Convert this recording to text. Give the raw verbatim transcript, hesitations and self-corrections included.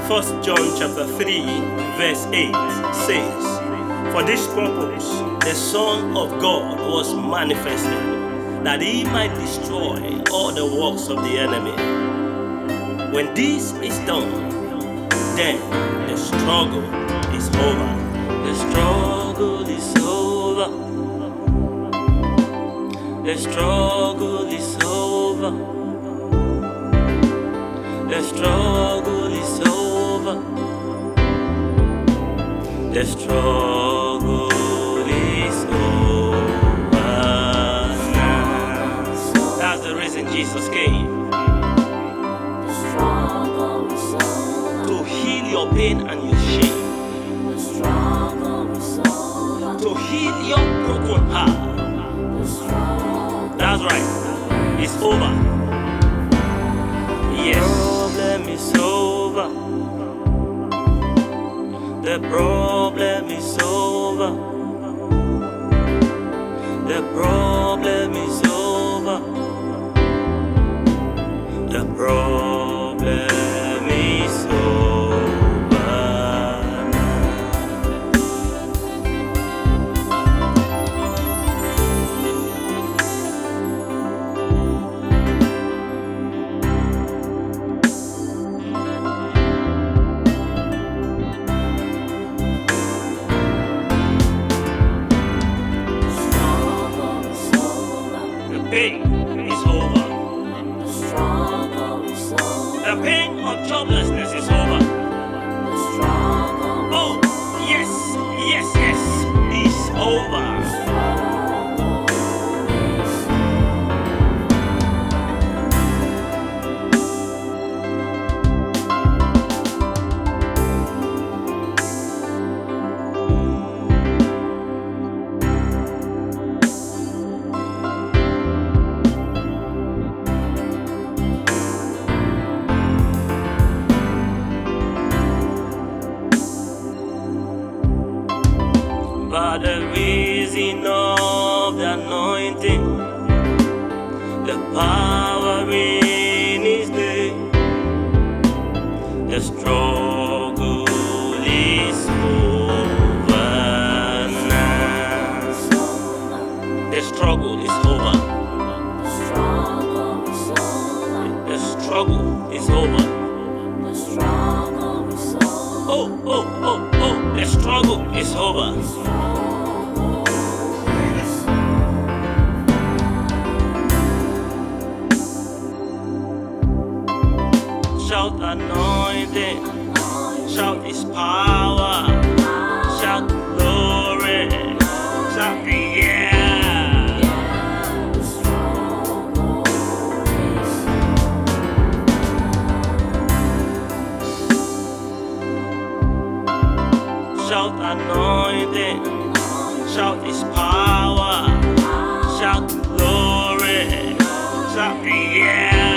First John chapter three, verse eight says, "For this purpose the Son of God was manifested, that he might destroy all the works of the enemy. When this is done, then the struggle is over." The struggle is over. The struggle is over. The struggle is over. The struggle is over now. That's the reason Jesus came. To heal your pain and your shame. To heal your broken heart. That's right. It's over. Yes. The problem is over. The problem is over. The problem is over. The problem is over. The pain is over. The pain of joblessness is over. Oh, yes, yes, yes, it's over. By the reason of the anointing, the power in his name, the struggle is over now. The struggle is over. The struggle is over. Oh, oh, oh, oh, the struggle is over. Shout anointing, shout his power, shout glory, shout yeah. Shout anointing, shout his power, shout glory, shout yeah.